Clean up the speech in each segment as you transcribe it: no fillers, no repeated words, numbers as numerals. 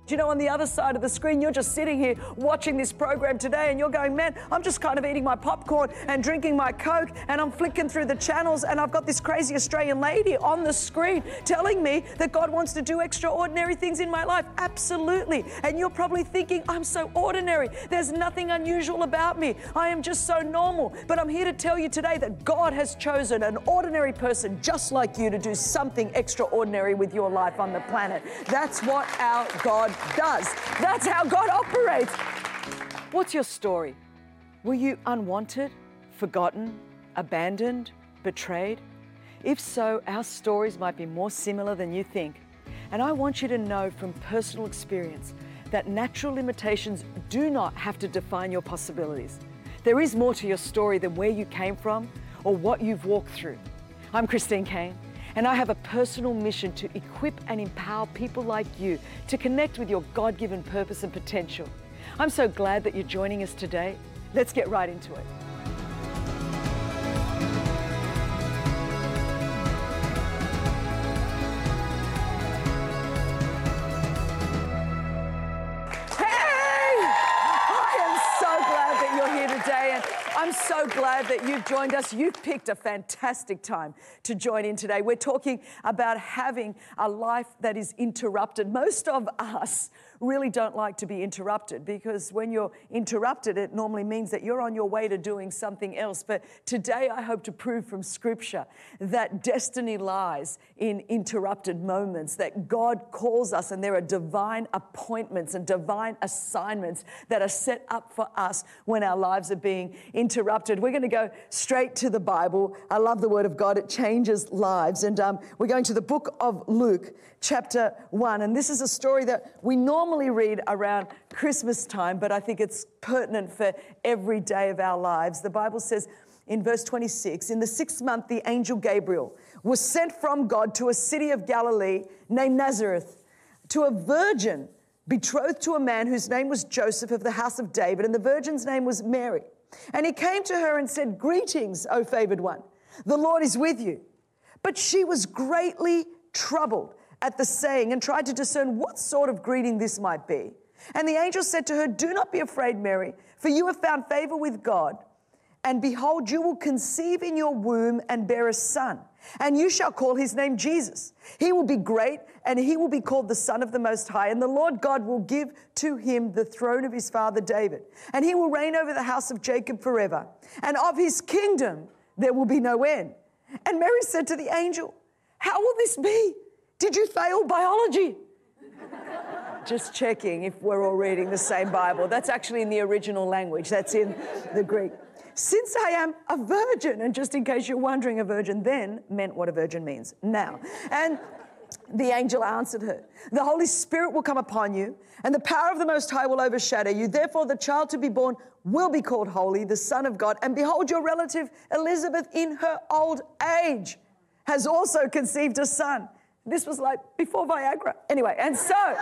Do you know, on the other side of the screen, you're just sitting here watching this program today and you're going, man, I'm just kind of eating my popcorn and drinking my Coke and I'm flicking through the channels and I've got this crazy Australian lady on the screen telling me that God wants to do extraordinary things in my life. Absolutely. And you're probably thinking, I'm so ordinary. There's nothing unusual about me. I am just so normal. But I'm here to tell you today that God has chosen an ordinary person just like you to do something extraordinary with your life on the planet. That's what our God does. That's how God operates. What's your story? Were you unwanted, forgotten, abandoned, betrayed? If so, our stories might be more similar than you think. And I want you to know from personal experience that natural limitations do not have to define your possibilities. There is more to your story than where you came from or what you've walked through. I'm Christine Caine. And I have a personal mission to equip and empower people like you to connect with your God-given purpose and potential. I'm so glad that you're joining us today. Let's get right into it. I'm so glad that you've joined us. You've picked a fantastic time to join in today. We're talking about having a life that is interrupted. Most of us really don't like to be interrupted because when you're interrupted, it normally means that you're on your way to doing something else. But today I hope to prove from Scripture that destiny lies in interrupted moments, that God calls us and there are divine appointments and divine assignments that are set up for us when our lives are being interrupted. We're going to go straight to the Bible. I love the Word of God. It changes lives. And we're going to the book of Luke, chapter 1. And this is a story that we normally read around Christmas time, but I think it's pertinent for every day of our lives. The Bible says in verse 26, in the 6th month, the angel Gabriel was sent from God to a city of Galilee named Nazareth, to a virgin betrothed to a man whose name was Joseph of the house of David, and the virgin's name was Mary. And he came to her and said, "Greetings, O favored one, the Lord is with you." But she was greatly troubled at the saying and tried to discern what sort of greeting this might be. And the angel said to her, "Do not be afraid, Mary, for you have found favor with God. And behold, you will conceive in your womb and bear a son, and you shall call his name Jesus. He will be great, and he will be called the Son of the Most High. And the Lord God will give to him the throne of his father David. And he will reign over the house of Jacob forever. And of his kingdom there will be no end." And Mary said to the angel, "How will this be? Did you fail biology?" Just checking if we're all reading the same Bible. That's actually in the original language. That's in the Greek. "Since I am a virgin," and just in case you're wondering, a virgin then meant what a virgin means now. And the angel answered her, "The Holy Spirit will come upon you, and the power of the Most High will overshadow you. Therefore, the child to be born will be called Holy, the Son of God. And behold, your relative Elizabeth in her old age has also conceived a son." This was like before Viagra. Anyway, and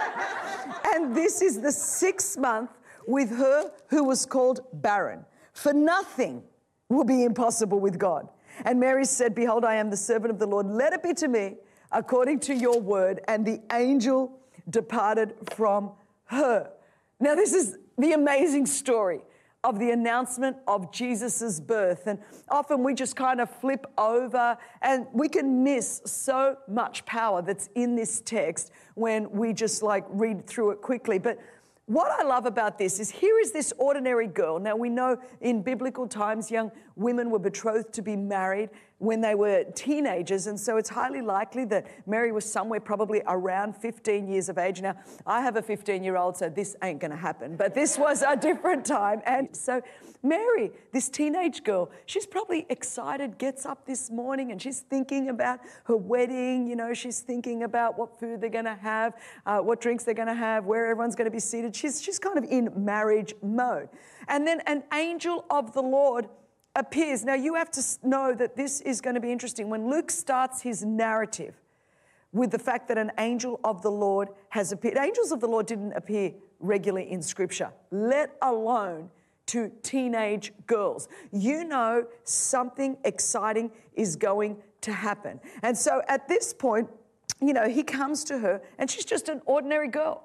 this is the 6th month with her who was called barren. For nothing will be impossible with God. And Mary said, "Behold, I am the servant of the Lord. Let it be to me according to your word." And the angel departed from her. Now, this is the amazing story of the announcement of Jesus's birth. And often we just kind of flip over and we can miss so much power that's in this text when we just like read through it quickly. But what I love about this is here is this ordinary girl. Now, we know in biblical times, young women were betrothed to be married when they were teenagers. And so it's highly likely that Mary was somewhere probably around 15 years of age. Now, I have a 15-year-old, so this ain't going to happen. But this was a different time. And so Mary, this teenage girl, she's probably excited, gets up this morning and she's thinking about her wedding. You know, she's thinking about what food they're going to have, what drinks they're going to have, where everyone's going to be seated. She's kind of in marriage mode. And then an angel of the Lord appears. Now, you have to know that this is going to be interesting. When Luke starts his narrative with the fact that an angel of the Lord has appeared, angels of the Lord didn't appear regularly in Scripture, let alone to teenage girls. You know something exciting is going to happen. And so at this point, you know, he comes to her and she's just an ordinary girl.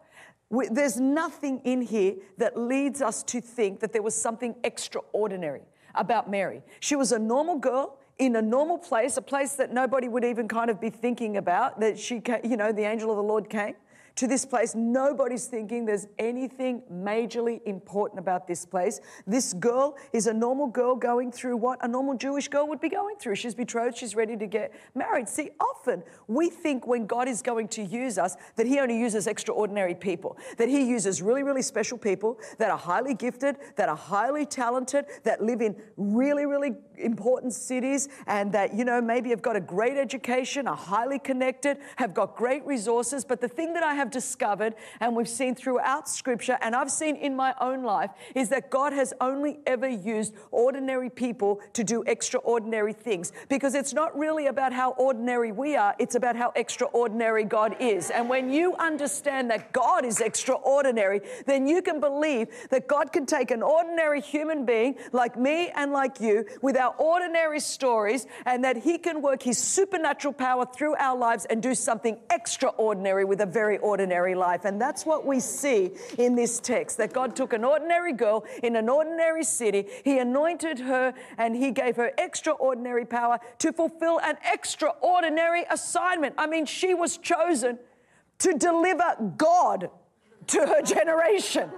There's nothing in here that leads us to think that there was something extraordinary about Mary. She was a normal girl in a normal place, a place that nobody would even kind of be thinking about, that she, the angel of the Lord came to this place. Nobody's thinking there's anything majorly important about this place. This girl is a normal girl going through what a normal Jewish girl would be going through. She's betrothed, she's ready to get married. See, often we think when God is going to use us that he only uses extraordinary people, that he uses really, really special people that are highly gifted, that are highly talented, that live in really, really important cities, and that, maybe have got a great education, are highly connected, have got great resources. But the thing that I have discovered, and we've seen throughout Scripture, and I've seen in my own life, is that God has only ever used ordinary people to do extraordinary things. Because it's not really about how ordinary we are, it's about how extraordinary God is. And when you understand that God is extraordinary, then you can believe that God can take an ordinary human being like me and like you with our ordinary stories, and that he can work his supernatural power through our lives and do something extraordinary with a very ordinary life. And that's what we see in this text, that God took an ordinary girl in an ordinary city, he anointed her, and he gave her extraordinary power to fulfill an extraordinary assignment. I mean, she was chosen to deliver God to her generation.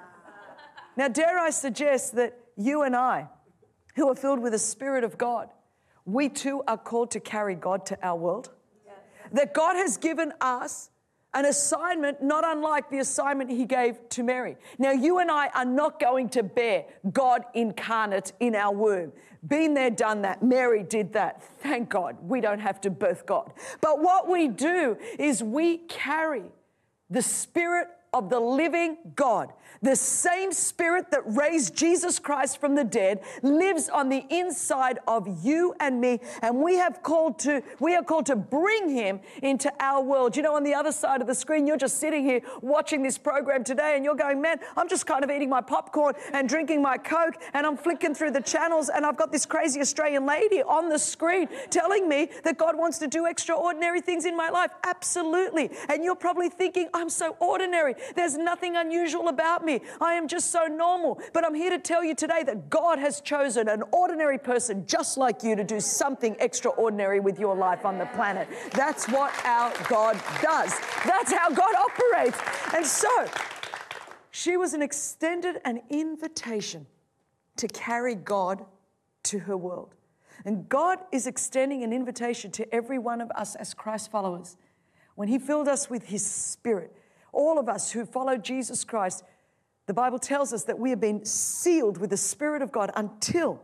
Now, dare I suggest that you and I, who are filled with the Spirit of God, we too are called to carry God to our world. That God has given us an assignment not unlike the assignment he gave to Mary. Now, you and I are not going to bear God incarnate in our womb. Been there, done that. Mary did that. Thank God we don't have to birth God. But what we do is we carry the Spirit of the living God. The same Spirit that raised Jesus Christ from the dead lives on the inside of you and me, and we are called to bring him into our world. On the other side of the screen, you're just sitting here watching this program today, and you're going, man, I'm just kind of eating my popcorn and drinking my Coke, and I'm flicking through the channels, and I've got this crazy Australian lady on the screen telling me that God wants to do extraordinary things in my life. Absolutely. And you're probably thinking, I'm so ordinary. There's nothing unusual about me. I am just so normal. But I'm here to tell you today that God has chosen an ordinary person just like you to do something extraordinary with your life on the planet. That's what our God does. That's how God operates. And so she was extended an invitation to carry God to her world. And God is extending an invitation to every one of us as Christ followers. When he filled us with his Spirit, all of us who follow Jesus Christ, the Bible tells us that we have been sealed with the Spirit of God until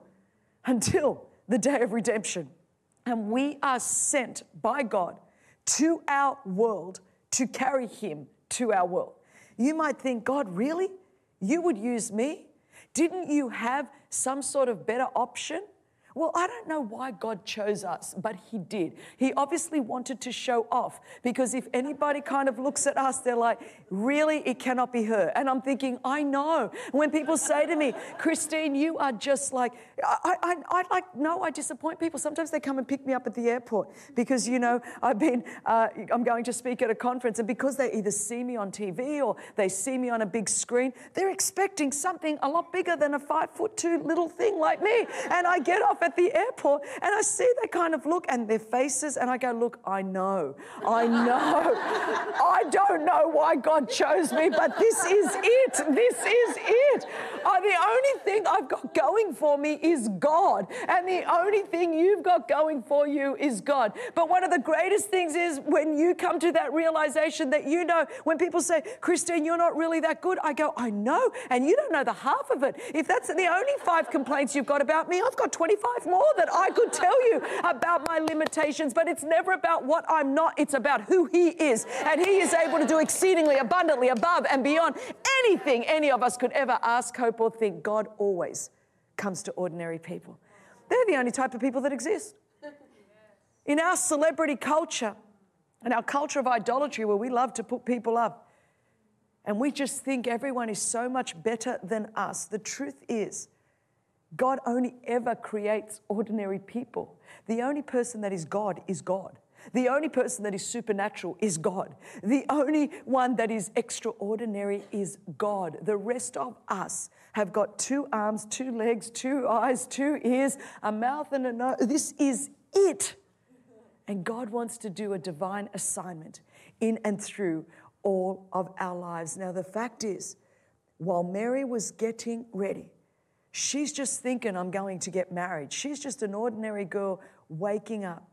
the day of redemption. And we are sent by God to our world to carry him to our world. You might think, God, really? You would use me? Didn't you have some sort of better option? Well, I don't know why God chose us, but he did. He obviously wanted to show off, because if anybody kind of looks at us, they're like, really, it cannot be her. And I'm thinking, I know. When people say to me, Christine, you are just like, I disappoint people. Sometimes they come and pick me up at the airport because, I'm going to speak at a conference, and because they either see me on TV or they see me on a big screen, they're expecting something a lot bigger than a 5'2" little thing like me. And I get off at the airport and I see they kind of look and their faces, and I go, look, I know. I don't know why God chose me, but this is it. This is it. The only thing I've got going for me is God, and the only thing you've got going for you is God. But one of the greatest things is when you come to that realization that when people say, Christine, you're not really that good, I go, I know, and you don't know the half of it. If that's the only 5 complaints you've got about me, I've got 25 more that I could tell you about my limitations. But it's never about what I'm not, it's about who he is, and he is able to do exceedingly abundantly above and beyond anything any of us could ever ask, hope, or think. God always comes to ordinary people. They're the only type of people that exist. In our celebrity culture and our culture of idolatry, where we love to put people up and we just think everyone is so much better than us, the truth is God only ever creates ordinary people. The only person that is God is God. The only person that is supernatural is God. The only one that is extraordinary is God. The rest of us have got 2 arms, 2 legs, 2 eyes, 2 ears, a mouth and a nose. This is it. And God wants to do a divine assignment in and through all of our lives. Now, the fact is, while Mary was getting ready, she's just thinking, I'm going to get married. She's just an ordinary girl waking up.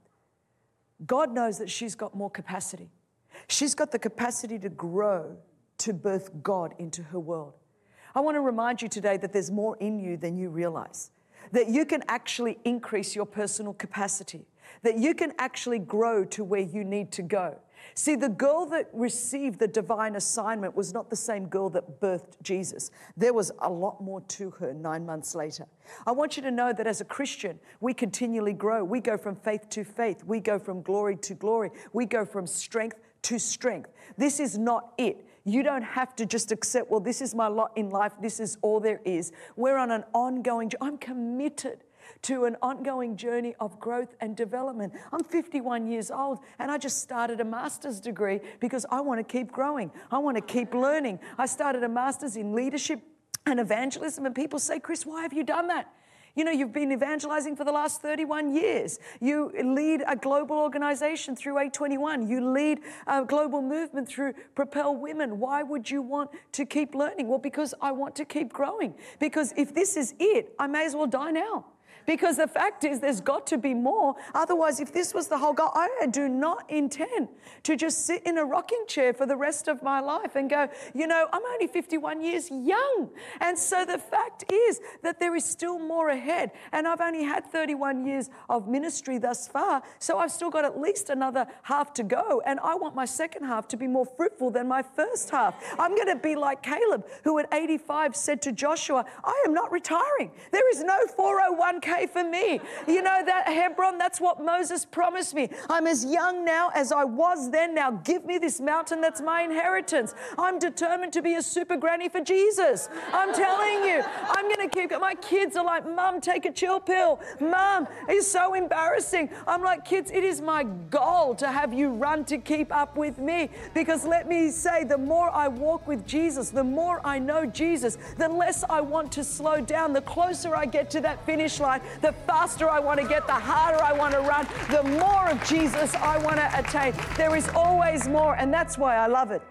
God knows that she's got more capacity. She's got the capacity to grow, to birth God into her world. I want to remind you today that there's more in you than you realize, that you can actually increase your personal capacity, that you can actually grow to where you need to go. See, the girl that received the divine assignment was not the same girl that birthed Jesus. There was a lot more to her 9 months later. I want you to know that as a Christian, we continually grow. We go from faith to faith. We go from glory to glory. We go from strength to strength. This is not it. You don't have to just accept, well, this is my lot in life. This is all there is. We're on an ongoing journey. I'm committed to an ongoing journey of growth and development. I'm 51 years old and I just started a master's degree because I want to keep growing. I want to keep learning. I started a master's in leadership and evangelism, and people say, Chris, why have you done that? You know, you've been evangelizing for the last 31 years. You lead a global organization through A21. You lead a global movement through Propel Women. Why would you want to keep learning? Well, because I want to keep growing. Because if this is it, I may as well die now. Because the fact is, there's got to be more. Otherwise, if this was the whole goal, I do not intend to just sit in a rocking chair for the rest of my life and go, you know, I'm only 51 years young. And so the fact is that there is still more ahead. And I've only had 31 years of ministry thus far. So I've still got at least another half to go. And I want my second half to be more fruitful than my first half. I'm going to be like Caleb, who at 85 said to Joshua, I am not retiring. There is no 401k for me. You know, that Hebron, that's what Moses promised me. I'm as young now as I was then. Now give me this mountain that's my inheritance. I'm determined to be a super granny for Jesus. I'm telling you, I'm going to keep it. My kids are like, Mum, take a chill pill. Mum, it's so embarrassing. I'm like, kids, it is my goal to have you run to keep up with me. Because let me say, the more I walk with Jesus, the more I know Jesus, the less I want to slow down. The closer I get to that finish line, the faster I want to get, the harder I want to run, the more of Jesus I want to attain. There is always more, and that's why I love it.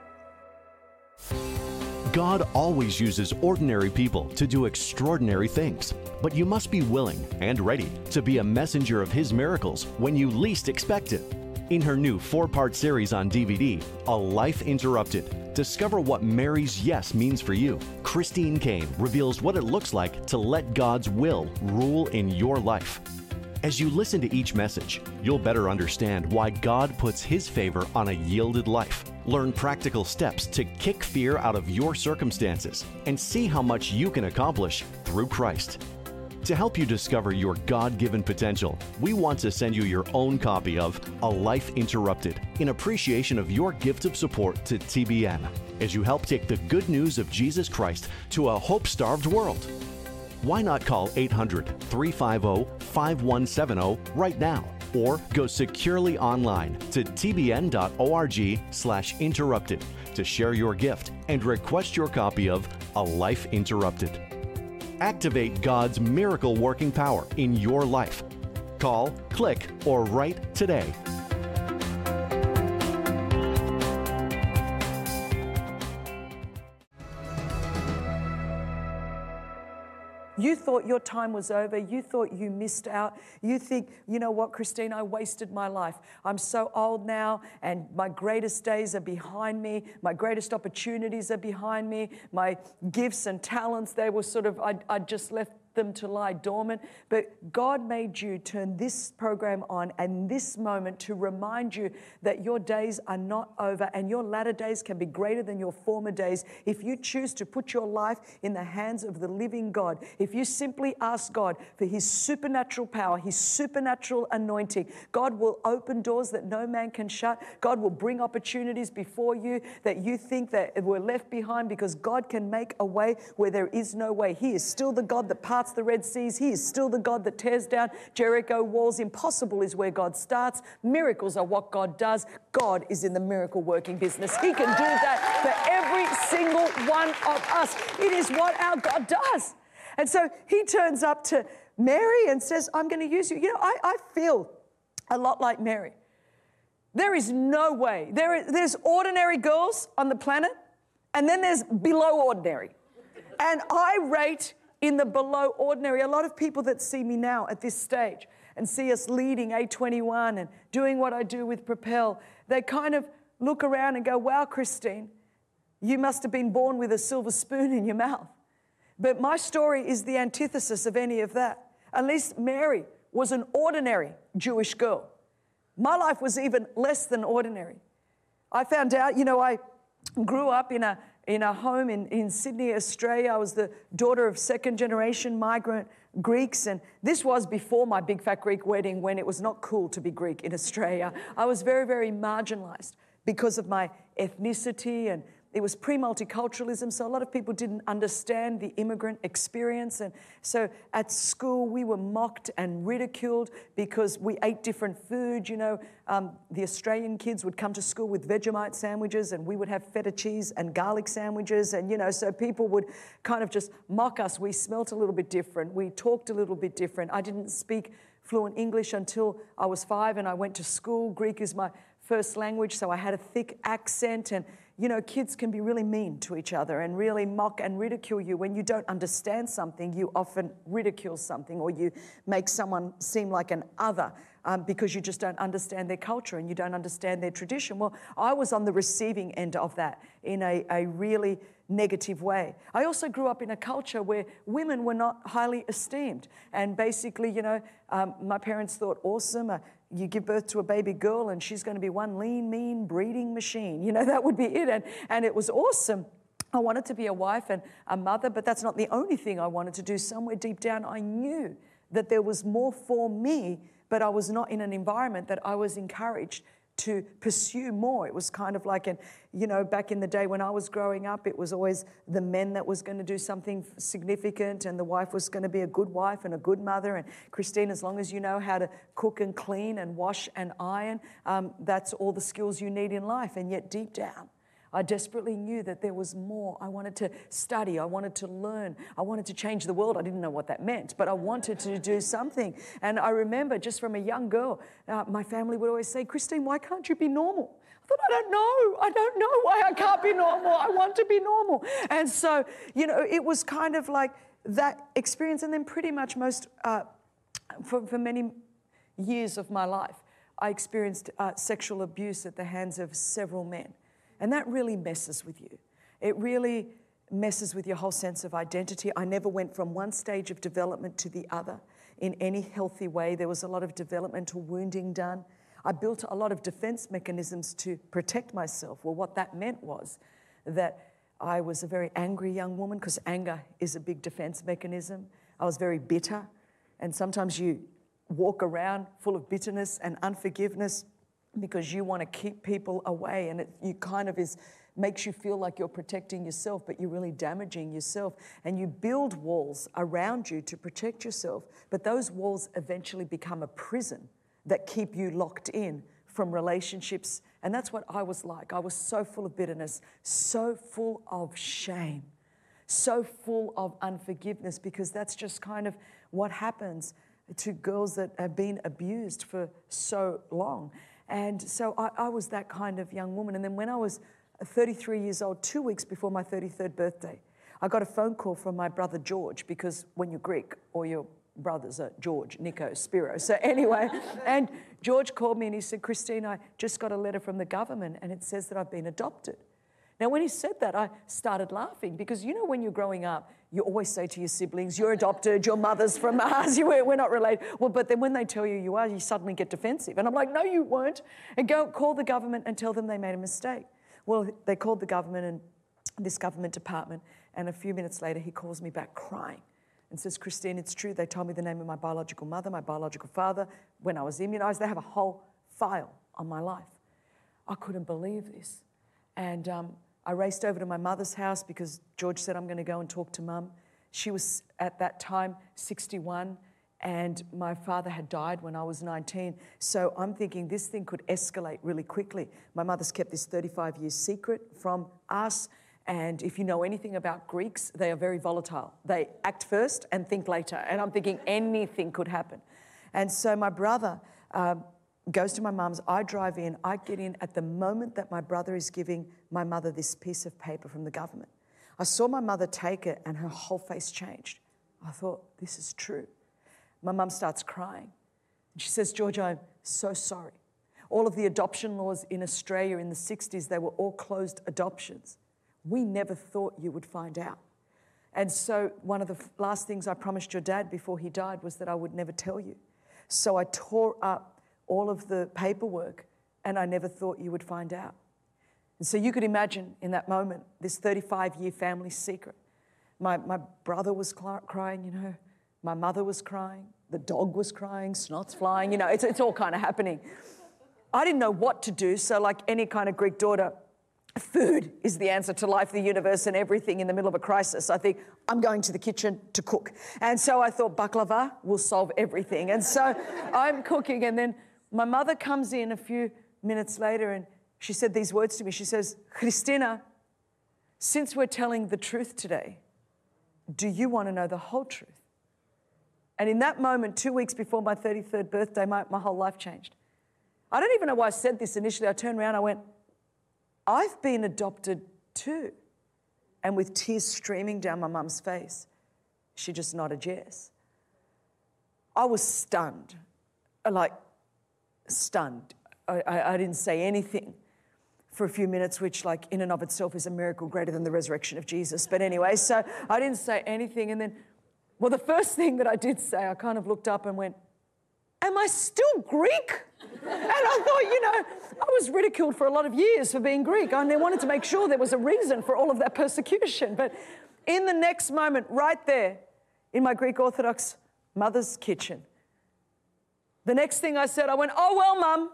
God always uses ordinary people to do extraordinary things, but you must be willing and ready to be a messenger of His miracles when you least expect it. In her new 4-part series on DVD, A Life Interrupted, discover what Mary's yes means for you. Christine Caine reveals what it looks like to let God's will rule in your life. As you listen to each message, you'll better understand why God puts His favor on a yielded life. Learn practical steps to kick fear out of your circumstances and see how much you can accomplish through Christ. To help you discover your God-given potential, we want to send you your own copy of A Life Interrupted in appreciation of your gift of support to TBN as you help take the good news of Jesus Christ to a hope-starved world. Why not call 800-350-5170 right now, or go securely online to tbn.org/interrupted to share your gift and request your copy of A Life Interrupted. Activate God's miracle-working power in your life. Call, click, or write today. You thought your time was over. You thought you missed out. You think, you know what, Christine, I wasted my life. I'm so old now, and my greatest days are behind me. My greatest opportunities are behind me. My gifts and talents, they were sort of, I just left them to lie dormant. But God made you turn this program on and this moment to remind you that your days are not over and your latter days can be greater than your former days if you choose to put your life in the hands of the living God. If you simply ask God for His supernatural power, His supernatural anointing, God will open doors that no man can shut. God will bring opportunities before you that you think that were left behind, because God can make a way where there is no way. He is still the God that parts parts the Red Seas. He is still the God that tears down Jericho walls. Impossible is where God starts. Miracles are what God does. God is in the miracle working business. He can do that for every single one of us. It is what our God does. And so he turns up to Mary and says, I'm going to use you. You know, I feel a lot like Mary. There is no way. There's ordinary girls on the planet, and then there's below ordinary. And I rate in the below ordinary. A lot of people that see me now at this stage and see us leading A21 and doing what I do with Propel, they kind of look around and go, wow, Christine, you must have been born with a silver spoon in your mouth. But my story is the antithesis of any of that. At least Mary was an ordinary Jewish girl. My life was even less than ordinary. I found out, you know, I grew up in a home in Sydney, Australia. I was the daughter of second-generation migrant Greeks, and this was before my big fat Greek wedding when it was not cool to be Greek in Australia. I was very, very marginalized because of my ethnicity, and it was pre-multiculturalism, so a lot of people didn't understand the immigrant experience. And so at school, we were mocked and ridiculed because we ate different food. You know, the Australian kids would come to school with Vegemite sandwiches, and we would have feta cheese and garlic sandwiches. And, you know, so people would kind of just mock us. We smelt a little bit different. We talked a little bit different. I didn't speak fluent English until I was 5, and I went to school. Greek is my first language, so I had a thick accent. And you know, kids can be really mean to each other and really mock and ridicule you. When you don't understand something, you often ridicule something, or you make someone seem like an other because you just don't understand their culture and you don't understand their tradition. Well, I was on the receiving end of that in a really negative way. I also grew up in a culture where women were not highly esteemed. And basically, you know, my parents thought, awesome, you give birth to a baby girl and she's going to be one lean, mean breeding machine. You know, that would be it. And it was awesome. I wanted to be a wife and a mother, but that's not the only thing I wanted to do. Somewhere deep down, I knew that there was more for me, but I was not in an environment that I was encouraged to pursue more. It was kind of like, you know, back in the day when I was growing up, it was always the men that was going to do something significant, and the wife was going to be a good wife and a good mother. And Christine, as long as you know how to cook and clean and wash and iron, that's all the skills you need in life. And yet deep down, I desperately knew that there was more. I wanted to study. I wanted to learn. I wanted to change the world. I didn't know what that meant, but I wanted to do something. And I remember just from a young girl, my family would always say, Christine, why can't you be normal? I thought, I don't know why I can't be normal. I want to be normal. And so, you know, it was kind of like that experience. And then pretty much for many years of my life, I experienced sexual abuse at the hands of several men. And that really messes with you. It really messes with your whole sense of identity. I never went from one stage of development to the other in any healthy way. There was a lot of developmental wounding done. I built a lot of defense mechanisms to protect myself. Well, what that meant was that I was a very angry young woman, because anger is a big defense mechanism. I was very bitter, and sometimes you walk around full of bitterness and unforgiveness because you want to keep people away, and makes you feel like you're protecting yourself, but you're really damaging yourself. And you build walls around you to protect yourself, but those walls eventually become a prison that keep you locked in from relationships. And that's what I was like. I was so full of bitterness, so full of shame, so full of unforgiveness, because that's just kind of what happens to girls that have been abused for so long. And so I was that kind of young woman. And then when I was 33 years old, 2 weeks before my 33rd birthday, I got a phone call from my brother George, because when you're Greek, all your brothers are George, Nico, Spiro. So anyway, and George called me and he said, Christine, I just got a letter from the government and it says that I've been adopted. Now, when he said that, I started laughing, because you know when you're growing up, you always say to your siblings, you're adopted, your mother's from Mars, we're not related. Well, but then when they tell you are, you suddenly get defensive. And I'm like, no, you weren't. And go call the government and tell them they made a mistake. Well, they called the government, and this government department, and a few minutes later, he calls me back crying and says, Christine, it's true. They told me the name of my biological mother, my biological father, when I was immunized. They have a whole file on my life. I couldn't believe this. And I raced over to my mother's house because George said, I'm going to go and talk to Mum. She was at that time 61, and my father had died when I was 19. So I'm thinking this thing could escalate really quickly. My mother's kept this 35-year secret from us. And if you know anything about Greeks, they are very volatile. They act first and think later. And I'm thinking anything could happen. And so my brother goes to my mum's. I drive in. I get in at the moment that my brother is giving my mother this piece of paper from the government. I saw my mother take it and her whole face changed. I thought, this is true. My mum starts crying. And she says, George, I'm so sorry. All of the adoption laws in Australia in the 60s, they were all closed adoptions. We never thought you would find out. And so one of the last things I promised your dad before he died was that I would never tell you. So I tore up all of the paperwork and I never thought you would find out. And so you could imagine in that moment, this 35-year family secret. My brother was crying, you know. My mother was crying. The dog was crying. Snot's flying. You know, it's all kind of happening. I didn't know what to do. So like any kind of Greek daughter, food is the answer to life, the universe, and everything in the middle of a crisis. I think, I'm going to the kitchen to cook. And so I thought baklava will solve everything. And so I'm cooking. And then my mother comes in a few minutes later and she said these words to me. She says, Christina, since we're telling the truth today, do you want to know the whole truth? And in that moment, 2 weeks before my 33rd birthday, my whole life changed. I don't even know why I said this initially. I turned around, I went, I've been adopted too. And with tears streaming down my mum's face, she just nodded yes. I was stunned, like stunned. I didn't say anything for a few minutes, which like in and of itself is a miracle greater than the resurrection of Jesus. But anyway, so I didn't say anything. And then, well, the first thing that I did say, I kind of looked up and went, am I still Greek? And I thought, you know, I was ridiculed for a lot of years for being Greek. And I wanted to make sure there was a reason for all of that persecution. But in the next moment, right there, in my Greek Orthodox mother's kitchen, the next thing I said, I went, oh, well, Mum,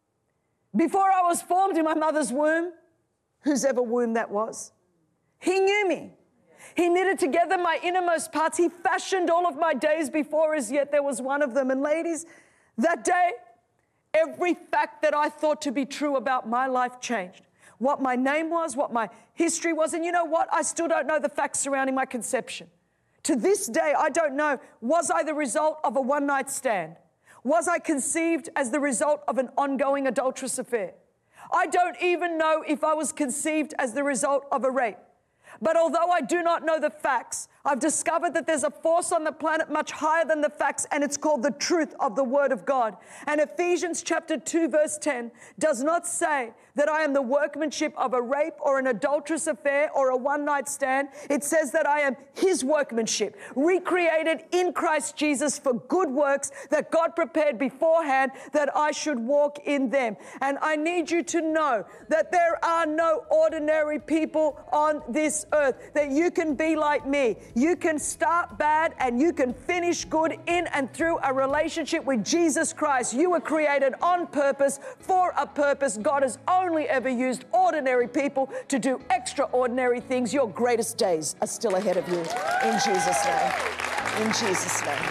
before I was formed in my mother's womb, whose ever womb that was, he knew me. He knitted together my innermost parts. He fashioned all of my days before as yet there was one of them. And ladies, that day, every fact that I thought to be true about my life changed. What my name was, what my history was. And you know what? I still don't know the facts surrounding my conception. To this day, I don't know, was I the result of a one-night stand? Was I conceived as the result of an ongoing adulterous affair? I don't even know if I was conceived as the result of a rape. But although I do not know the facts, I've discovered that there's a force on the planet much higher than the facts, and it's called the truth of the Word of God. And Ephesians chapter 2, verse 10 does not say that I am the workmanship of a rape or an adulterous affair or a one-night stand. It says that I am His workmanship, recreated in Christ Jesus for good works that God prepared beforehand that I should walk in them. And I need you to know that there are no ordinary people on this earth, that you can be like me. You can start bad and you can finish good in and through a relationship with Jesus Christ. You were created on purpose, for a purpose. God has only ever used ordinary people to do extraordinary things. Your greatest days are still ahead of you. In Jesus' name. In Jesus' name.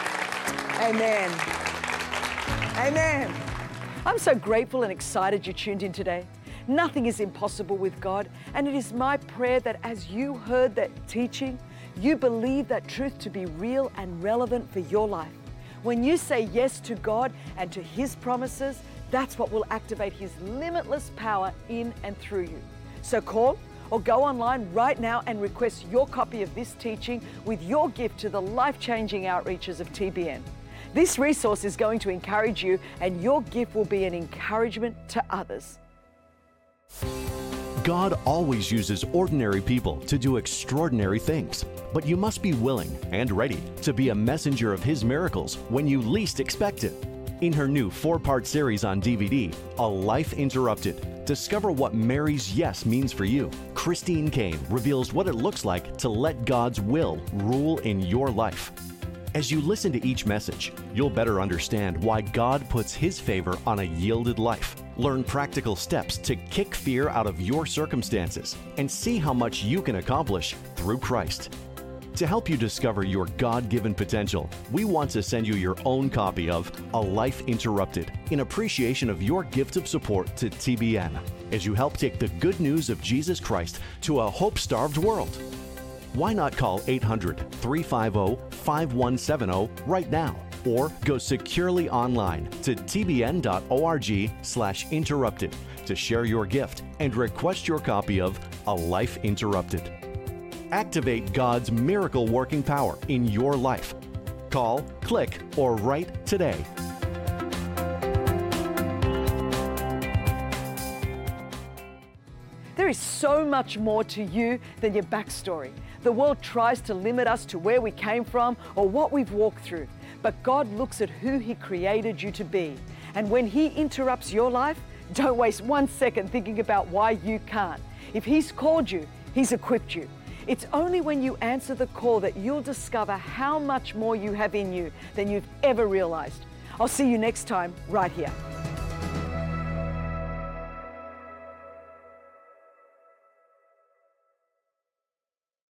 Amen. Amen. I'm so grateful and excited you tuned in today. Nothing is impossible with God, and it is my prayer that as you heard that teaching, you believe that truth to be real and relevant for your life. When you say yes to God and to His promises, that's what will activate His limitless power in and through you. So call or go online right now and request your copy of this teaching with your gift to the life-changing outreaches of TBN. This resource is going to encourage you, and your gift will be an encouragement to others. God always uses ordinary people to do extraordinary things, but you must be willing and ready to be a messenger of His miracles when you least expect it. In her new 4-part series on DVD, A Life Interrupted, discover what Mary's yes means for you. Christine Caine reveals what it looks like to let God's will rule in your life. As you listen to each message, you'll better understand why God puts His favor on a yielded life. Learn practical steps to kick fear out of your circumstances and see how much you can accomplish through Christ. To help you discover your God-given potential, we want to send you your own copy of A Life Interrupted in appreciation of your gift of support to TBN as you help take the good news of Jesus Christ to a hope-starved world. Why not call 800-350-5170 right now, or go securely online to tbn.org/interrupted to share your gift and request your copy of A Life Interrupted. Activate God's miracle working power in your life. Call, click, or write today. There is so much more to you than your backstory. The world tries to limit us to where we came from or what we've walked through. But God looks at who He created you to be. And when He interrupts your life, don't waste 1 second thinking about why you can't. If He's called you, He's equipped you. It's only when you answer the call that you'll discover how much more you have in you than you've ever realized. I'll see you next time right here.